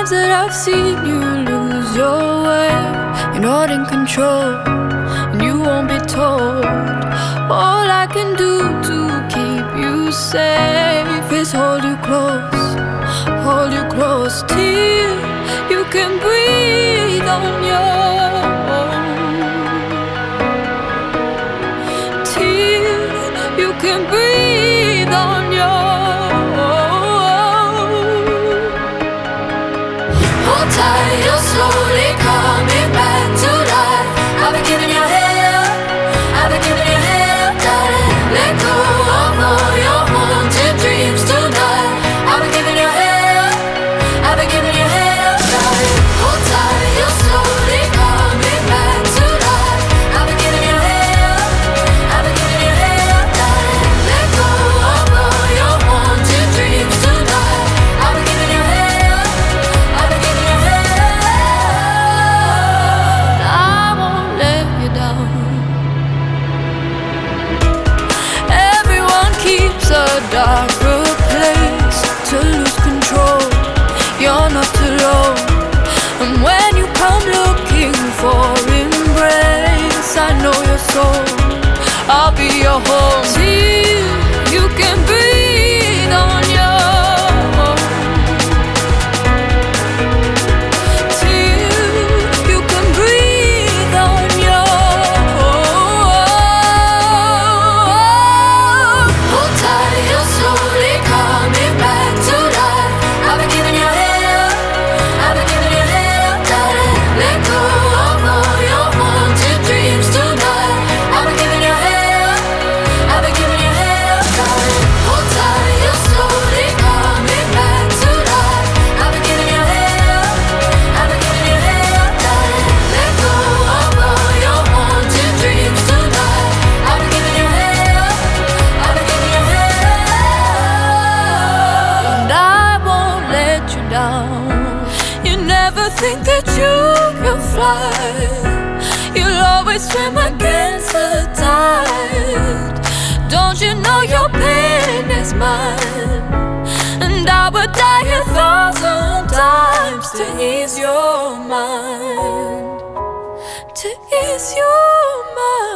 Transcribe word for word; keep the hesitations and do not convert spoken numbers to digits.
times that I've seen you lose your way. You're not in control, and you won't be told. All I can do to keep you safe is hold you close, hold you close till you can breathe on your own, till you can breathe on your own. Hold tight, you're slowly coming back to life. I've been giving you hell, I've been giving you hell, darling. Let go of all your haunted dreams tonight. I've been giving you hell, I've been giving you hell, darling. Hold tight, you're slowly coming back to life. I've been giving you hell, I've been giving you hell, darling. Let go of all your haunted dreams tonight. I've been giving you hell, I've been giving you hell. I won't let you down. Everyone keeps a darker place to lose control. You're not alone. And when you come looking for embrace, I know your soul, I'll be your home till you can breathe on your own, till you can breathe on your own. Hold tight, you're slowly coming back to life. I've been giving you hell, I've been giving you hell, darling. Let go of all your haunted dreams tonight. I've been giving you hell, I've been giving you hell, darling. Hold tight, you're slowly coming back to life. I've been giving you hell, I've been giving you hell, darling. Let go of all your haunted dreams tonight. I've been giving you hell, I've been giving you hell, and I won't let you down. You never think that you can fly. You'll always swim against the tide. Don't you know your pain is mine? And I would die a thousand times to ease your mind, to ease your mind.